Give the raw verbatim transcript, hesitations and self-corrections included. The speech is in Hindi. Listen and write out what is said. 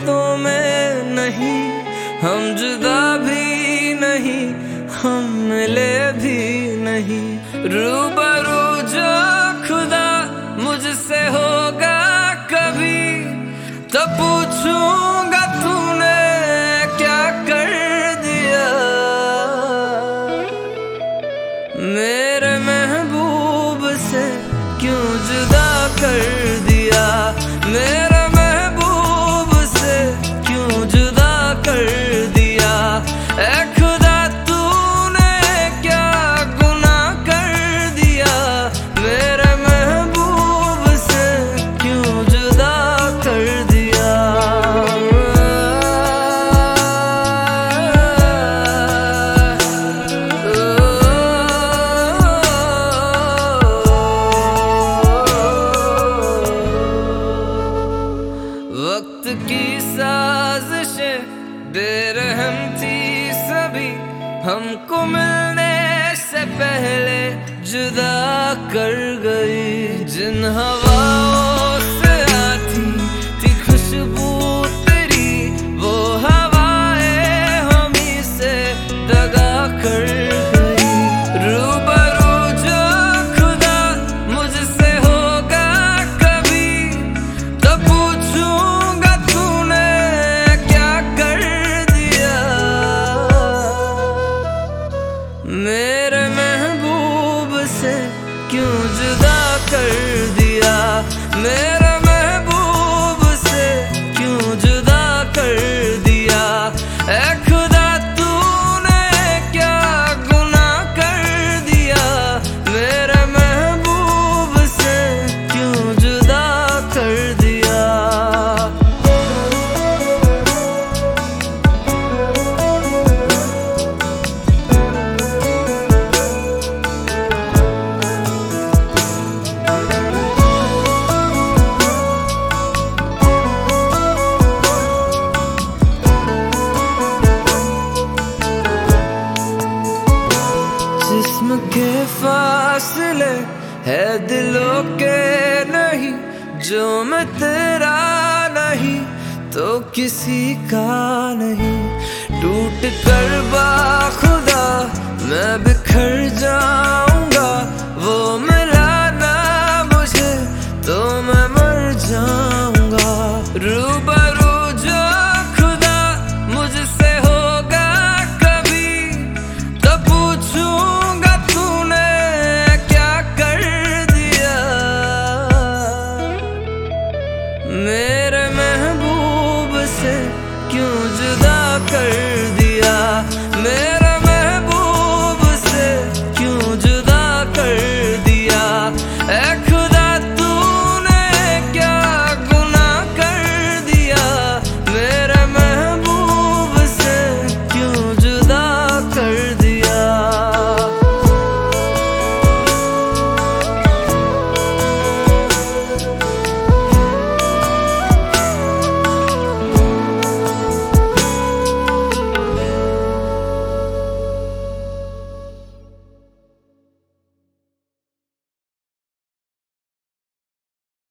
रिश्तों में नहीं, हम जुदा भी नहीं, हम मिले भी नहीं। रूबरू जो खुदा मुझसे होगा कभी, तो पूछूंगा तूने क्या कर दिया। मेरे महबूब से क्यों जुदा कर दिया, मेरे महबूब से क्यों जुदा कर दिया। ऐ खुदा तूने क्या गुनाह कर दिया, मेरे महबूब से क्यों जुदा कर दिया। वक्त की साजिशें बेरहम थी सभी, हमको मिलने से पहले जुदा कर गई। जिन हवाओं से आती थी खुशबू तेरी, वो हवाएं हमी से दगा कर गई। रूबरू जो खुदा मुझसे होगा कभी, तो पूछूंगा तूने क्या कर दिया। मेरे महबूब से क्यों जुदा कर दिया, मेरे महबूब से क्यों जुदा कर दिया। ऐ खुदा तूने क्या गुनाह कर दिया, मेरे महबूब से क्यों जुदा कर दिया। जिस्म के फासले है दिलों के नहीं, जो मैं तेरा नहीं तो किसी का नहीं। टूट कर बाखुदा